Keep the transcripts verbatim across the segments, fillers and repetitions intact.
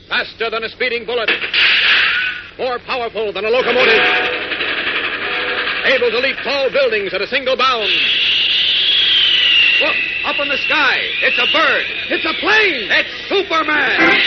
Faster than a speeding bullet. More powerful than a locomotive. Able to leap tall buildings at a single bound. Look, up in the sky. It's a bird. It's a plane. It's Superman.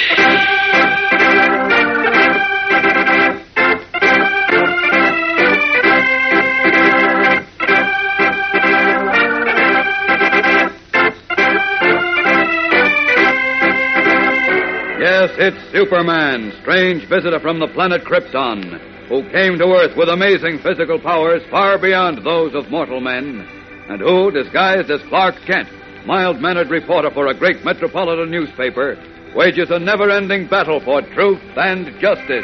Yes, it's Superman, strange visitor from the planet Krypton, who came to Earth with amazing physical powers far beyond those of mortal men, and who, disguised as Clark Kent, mild-mannered reporter for a great metropolitan newspaper, wages a never-ending battle for truth and justice.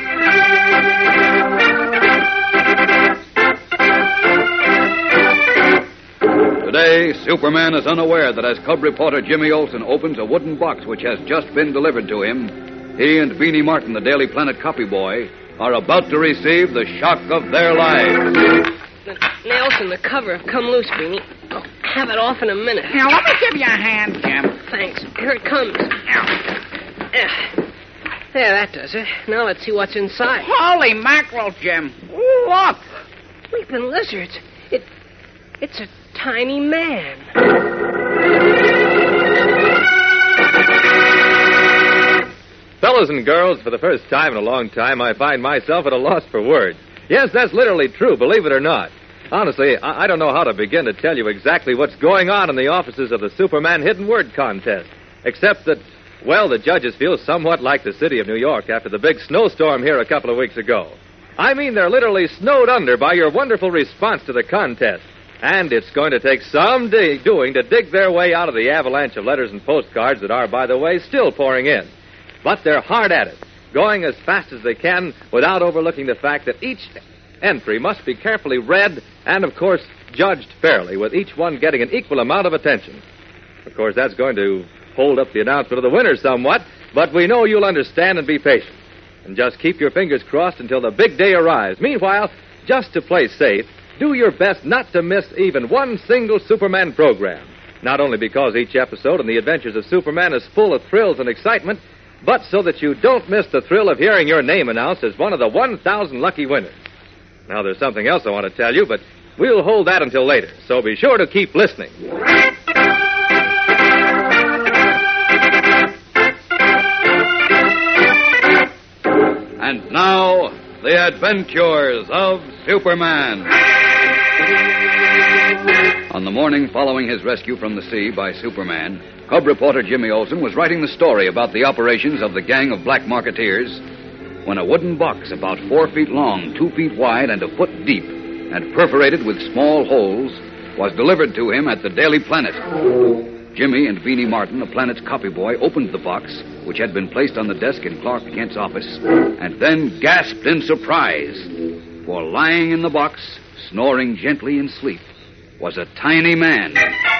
Today, Superman is unaware that as cub reporter Jimmy Olsen opens a wooden box which has just been delivered to him, he and Beanie Martin, the Daily Planet copy boy, are about to receive the shock of their lives. The nails in the cover have come loose, Beanie. I'll have it off in a minute. Now, let me give you a hand, Jim. Thanks. Here it comes. There. There, that does it. Now let's see what's inside. Holy mackerel, Jim. Look. Leaping lizards. It, it's a tiny man. Fellas and girls, for the first time in a long time, I find myself at a loss for words. Yes, that's literally true, believe it or not. Honestly, I, I don't know how to begin to tell you exactly what's going on in the offices of the Superman Hidden Word Contest, except that, well, the judges feel somewhat like the city of New York after the big snowstorm here a couple of weeks ago. I mean, they're literally snowed under by your wonderful response to the contest. And it's going to take some dig- doing to dig their way out of the avalanche of letters and postcards that are, by the way, still pouring in. But they're hard at it, going as fast as they can without overlooking the fact that each entry must be carefully read and, of course, judged fairly, with each one getting an equal amount of attention. Of course, that's going to hold up the announcement of the winner somewhat, but we know you'll understand and be patient. And just keep your fingers crossed until the big day arrives. Meanwhile, just to play safe, do your best not to miss even one single Superman program. Not only because each episode in the adventures of Superman is full of thrills and excitement, but so that you don't miss the thrill of hearing your name announced as one of the one thousand lucky winners. Now, there's something else I want to tell you, but we'll hold that until later, so be sure to keep listening. And now, the adventures of Superman. On the morning following his rescue from the sea by Superman, cub reporter Jimmy Olsen was writing the story about the operations of the gang of black marketeers when a wooden box about four feet long, two feet wide, and a foot deep, and perforated with small holes, was delivered to him at the Daily Planet. Jimmy and Beanie Martin, the Planet's copy boy, opened the box, which had been placed on the desk in Clark Kent's office, and then gasped in surprise, for lying in the box, snoring gently in sleep, was a tiny man.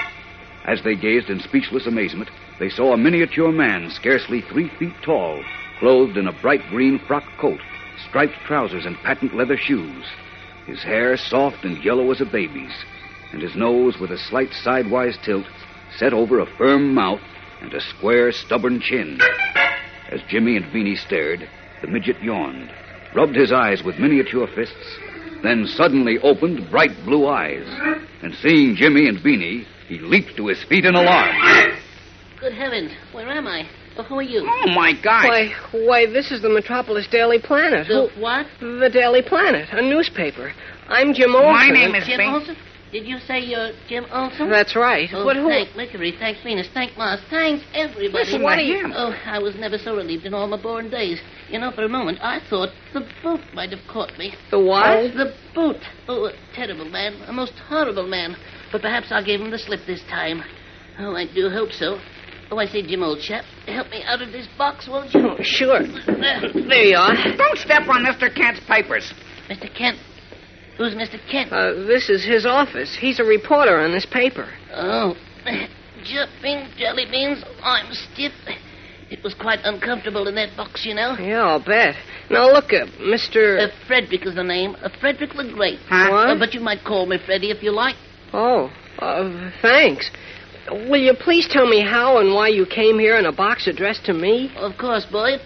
As they gazed in speechless amazement, they saw a miniature man scarcely three feet tall, clothed in a bright green frock coat, striped trousers, and patent leather shoes. His hair soft and yellow as a baby's, and his nose with a slight sidewise tilt, set over a firm mouth and a square, stubborn chin. As Jimmy and Beanie stared, the midget yawned, rubbed his eyes with miniature fists, then suddenly opened bright blue eyes. And seeing Jimmy and Beanie, he leaped to his feet in alarm. Good heavens, where am I? Well, who are you? Oh, my God. Why, why, this is the Metropolis Daily Planet. The Who- what? The Daily Planet, a newspaper. I'm Jim Olsen. My name is Jim Bean. Olsen? Did you say you're Jim Olsen? That's right. Oh, But who... thank Mercury, thank Venus, thank Mars, thanks everybody. Listen what to are you- him. Oh, I was never so relieved in all my born days. You know, for a moment, I thought the boot might have caught me. The what? Oh, the boot. Oh, a terrible man, a most horrible man. But perhaps I gave him the slip this time. Oh, I do hope so. Oh, I say, Jim, old chap, help me out of this box, won't you? Oh, sure. There. There you are. Don't step on Mister Kent's papers. Mister Kent. Who's Mister Kent? Uh, this is his office. He's a reporter on this paper. Oh, jumping jelly beans, I'm stiff. It was quite uncomfortable in that box, you know. Yeah, I'll bet. Now, look, uh, Mister... Uh, Frederick is the name. Uh, Frederick the Great. Huh? What? Uh, but you might call me Freddie if you like. Oh, uh, thanks. Will you please tell me how and why you came here in a box addressed to me? Of course, boy, of course.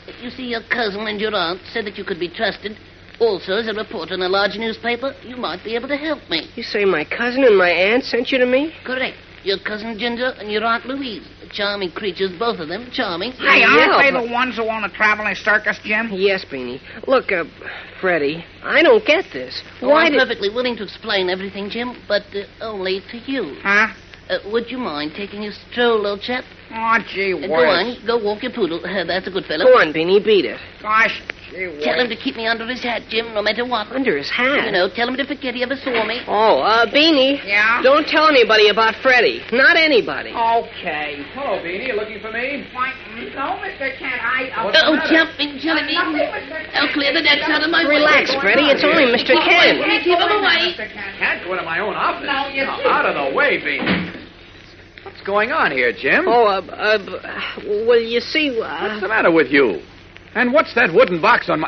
You see, your cousin and your aunt said that you could be trusted. Also, as a reporter in a large newspaper, you might be able to help me. You say my cousin and my aunt sent you to me? Correct. Your cousin Ginger and your Aunt Louise. Charming creatures, both of them. Charming. Hey, Yeah, aren't they but- the ones who own a traveling circus, Jim? Yes, Beanie. Look, uh, Freddie, I don't get this. Oh, Why I'm did... perfectly willing to explain everything, Jim, but uh, only to you. Huh? Uh, would you mind taking a stroll, old chap? Oh, gee Uh, whiz. go on, go walk your poodle. Uh, that's a good fellow. Go on, Beanie, beat it. Gosh, gee whiz. Tell him to keep me under his hat, Jim, no matter what. Under his hat? You know, tell him to forget he ever saw me. Oh, uh, Beanie. Yeah? Don't tell anybody about Freddie. Not anybody. Okay. Hello, Beanie. You looking for me? Why, no, Mister Kent, I... Uh, What's the Oh, matter? jumping, jelly bean. I'll clear the decks out of my way. Relax, Freddie. It's only Mister Ken. Keep him away. Mister Kent. Can't go into my own office. No, you Now, see- out of the way, Beanie. What's going on here, Jim? Oh, uh, uh, well, you see, What's uh... the matter with you? And what's that wooden box on my...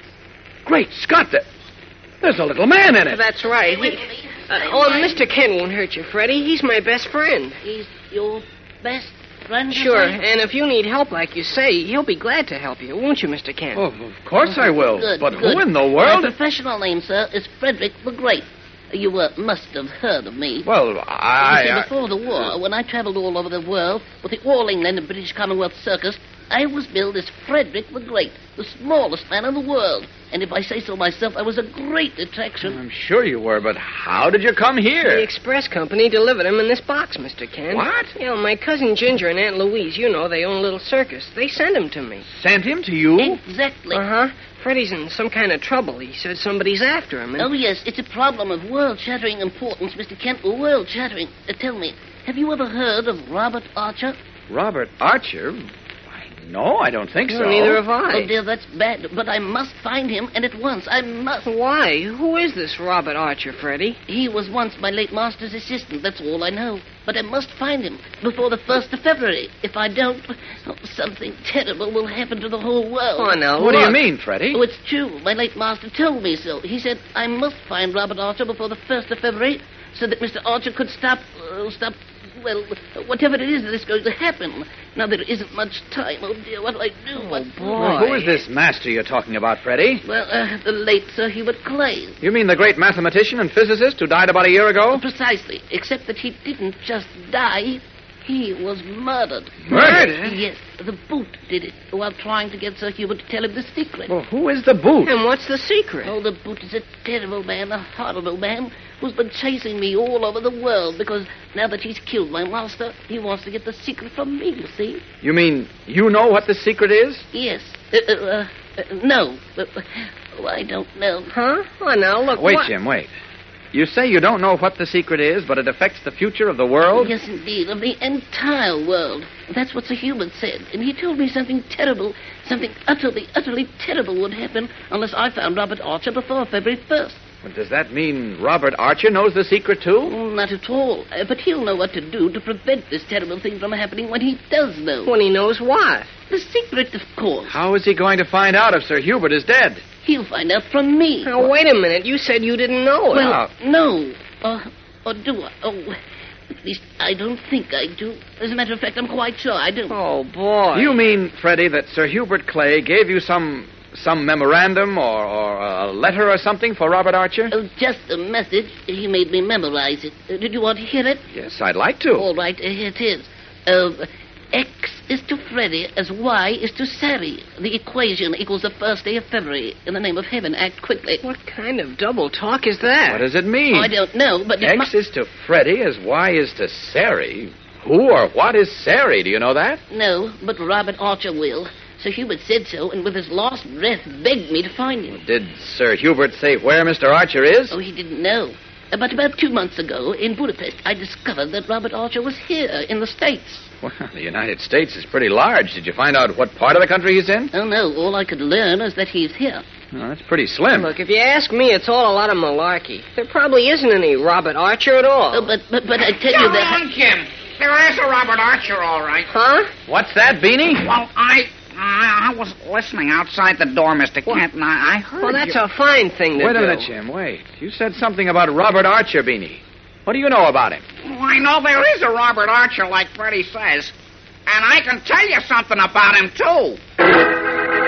Great Scott, there- there's a little man in it. That's right. Wait He, for me. uh, oh, Mister Ken won't hurt you, Freddie. He's my best friend. He's your best friend? you Sure, say? and if you need help, like you say, he'll be glad to help you, won't you, Mister Ken? Oh, of course I will. Good, but good. who in the My world... professional name, sir, is Frederick the Great. You uh, must have heard of me. Well, You I... see, I- before the war, when I traveled all over the world with the All England and British Commonwealth Circus, I was billed as Frederick the Great, the smallest man in the world. And if I say so myself, I was a great attraction. I'm sure you were, but how did you come The here? express company delivered him in this box, Mister Ken. What? You know, my cousin Ginger and Aunt Louise, you know, they own a little circus. They sent him to me. Sent him to you? Exactly. Uh-huh. Freddie's in some kind of trouble. He said somebody's after him. And... Oh, yes, it's a problem of world-shattering importance, Mister Kent. World-shattering. Uh, tell me, have you ever heard of Robert Archer? Robert Archer? Why, no, I don't think No, so. neither have I. Oh, dear, that's bad. But I must find him, and at once. I must. Why? Who is this Robert Archer, Freddie? He was once my late master's assistant. That's all I know. But I must find him before the first of February. If I don't, oh, something terrible will happen to the whole world. Oh, now, What do you look. mean, Freddie? Oh, it's true. My late master told me so. He said I must find Robert Archer before the first of February so that Mister Archer could stop, uh, stop, well, whatever it is that is going to happen. Now, there isn't much time. Oh, dear, what'll I do? Oh, what? boy. Who is this master you're talking about, Freddie? Well, uh, the late Sir Hubert Clay. You mean the great mathematician and physicist who died about a year ago? Precisely, except that he didn't just die. He was murdered. Murdered? Yes, the boot did it while trying to get Sir Hubert to tell him the secret. Well, who is the boot? And what's the secret? Oh, the boot is a terrible man, a horrible man, who's been chasing me all over the world because now that he's killed my master, he wants to get the secret from me, you see? You mean you know what the secret is? Yes. Uh, uh, uh, no. Uh, oh, I don't know. Huh? Oh, now, look. Wait, what... Jim, wait. You say you don't know what the secret is, but it affects the future of the world? Yes, indeed, of the entire world. That's what Sir Hubert said. And he told me something terrible, something utterly, utterly terrible would happen unless I found Robert Archer before February first. Well, does that mean Robert Archer knows the secret, too? Oh, not at all. Uh, but he'll know what to do to prevent this terrible thing from happening when he does know. When he knows what? The secret, of course. How is he going to find out if Sir Hubert is dead? He'll find out from me. Now, wait a minute. You said you didn't know it. Well, no. Or, or do I? Oh, at least I don't think I do. As a matter of fact, I'm quite sure I do. Oh, boy. You mean, Freddie, that Sir Hubert Clay gave you some some memorandum or, or a letter or something for Robert Archer? Oh, just a message. He made me memorize it. Uh, did you want to hear it? Yes, I'd like to. All right, uh, here it is. Uh, X is to Freddy as Y is to Sari. The equation equals the first day of February. In the name of heaven, act quickly. What kind of double talk is that? What does it mean? Oh, I don't know, but... it X mu- is to Freddie as Y is to Sari. Who or what is Sari? Do you know that? No, but Robert Archer will. Sir Hubert said so, and with his last breath begged me to find him. Did Sir Hubert say where Mister Archer is? Oh, he didn't know. Uh, But about two months ago, in Budapest, I discovered that Robert Archer was here in the States. Well, the United States is pretty large. Did you find out what part of the country he's in? Oh, no, all I could learn is that he's here. Oh, that's pretty slim. Look, if you ask me, it's all a lot of malarkey. There probably isn't any Robert Archer at all. Oh, but, but, but I tell you You're that... wrong, Jim. There is a Robert Archer, all right. Huh? What's that, Beanie? Well, I... I I was listening outside the door, Mister Kent, and I, I heard Well, that's you. a fine thing to Wait a do. minute, Jim. Wait. You said something about Robert Archer, Beanie. What do you know about him? Well, I know there is a Robert Archer, like Freddie says. And I can tell you something about him, too.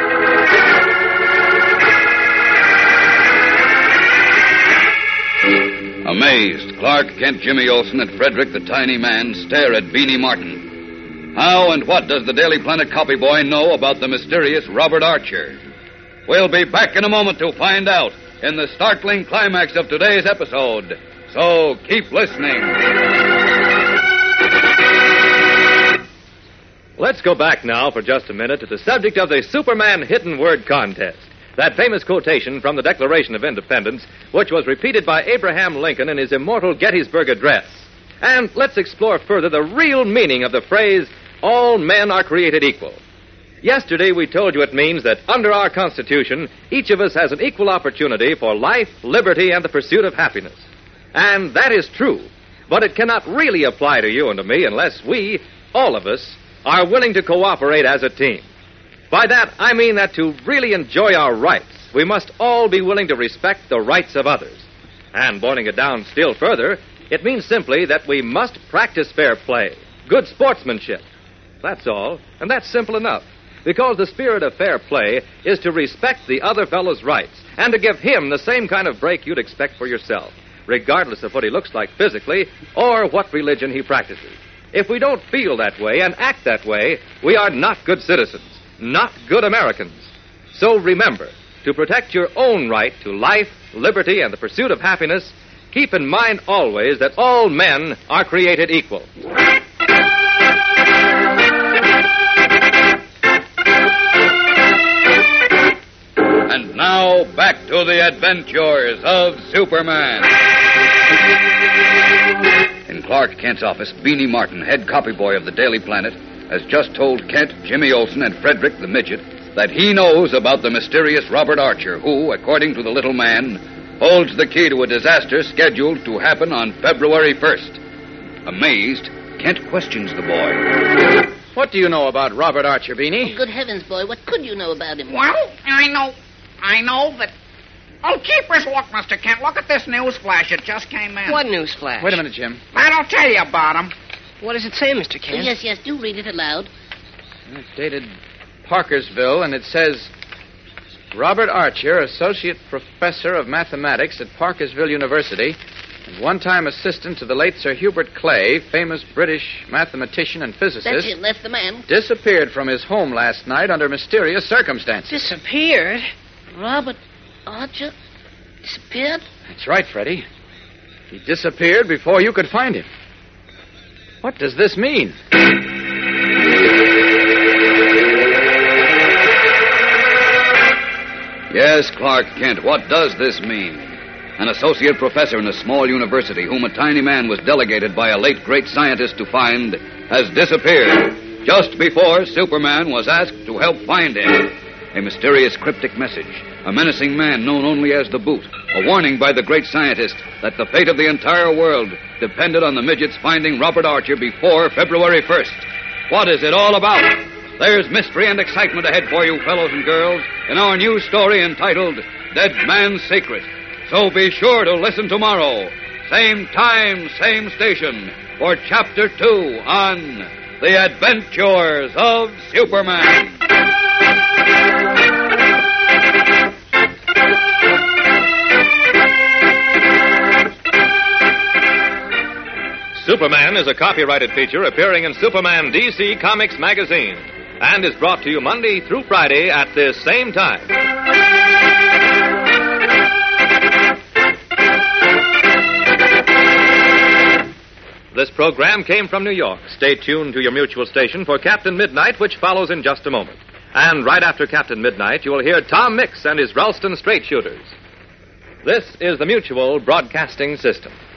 Clark Kent, Jimmy Olsen, and Frederick the Tiny Man stare at Beanie Martin. How and what does the Daily Planet copy boy know about the mysterious Robert Archer? We'll be back in a moment to find out in the startling climax of today's episode. So keep listening. Let's go back now for just a minute to the subject of the Superman Hidden Word Contest. That famous quotation from the Declaration of Independence, which was repeated by Abraham Lincoln in his immortal Gettysburg Address. And let's explore further the real meaning of the phrase, all men are created equal. Yesterday we told you it means that under our Constitution, each of us has an equal opportunity for life, liberty, and the pursuit of happiness. And that is true, but it cannot really apply to you and to me unless we, all of us, are willing to cooperate as a team. By that, I mean that to really enjoy our rights, we must all be willing to respect the rights of others. And boiling it down still further, it means simply that we must practice fair play, good sportsmanship. That's all, and that's simple enough, because the spirit of fair play is to respect the other fellow's rights and to give him the same kind of break you'd expect for yourself, regardless of what he looks like physically or what religion he practices. If we don't feel that way and act that way, we are not good citizens. Not good Americans. So remember, to protect your own right to life, liberty, and the pursuit of happiness, keep in mind always that all men are created equal. And now, back to the adventures of Superman. In Clark Kent's office, Beanie Martin, head copy boy of the Daily Planet, has just told Kent, Jimmy Olsen, and Frederick the Midget that he knows about the mysterious Robert Archer, who, according to the little man, holds the key to a disaster scheduled to happen on February first. Amazed, Kent questions the boy. What do you know about Robert Archer, Beanie? Oh, good heavens, boy, what could you know about him? Well, I know, I know that... Oh, keepers, look, Mister Kent, look at this news flash. It just came in. What news flash? Wait a minute, Jim. I'll tell you about him. What does it say, Mister Oh, Kent? yes, yes, do read it aloud. It's dated Parkersville, and it says, Robert Archer, Associate Professor of Mathematics at Parkersville University, and one-time assistant to the late Sir Hubert Clay, famous British mathematician and physicist, That's it, that's the man. disappeared from his home last night under mysterious circumstances. Disappeared? Robert Archer disappeared? That's right, Freddie. He disappeared before you could find him. What does this mean? Yes, Clark Kent, what does this mean? An associate professor in a small university whom a tiny man was delegated by a late great scientist to find has disappeared just before Superman was asked to help find him. A mysterious cryptic message, a menacing man known only as the Boot, a warning by the great scientist that the fate of the entire world depended on the midgets finding Robert Archer before February first. What is it all about? There's mystery and excitement ahead for you, fellows and girls, in our new story entitled Dead Man's Secret. So be sure to listen tomorrow, same time, same station, for Chapter two on The Adventures of Superman. Superman is a copyrighted feature appearing in Superman D C Comics magazine and is brought to you Monday through Friday at this same time. This program came from New York. Stay tuned to your mutual station for Captain Midnight, which follows in just a moment. And right after Captain Midnight, you will hear Tom Mix and his Ralston Straight Shooters. This is the Mutual Broadcasting System.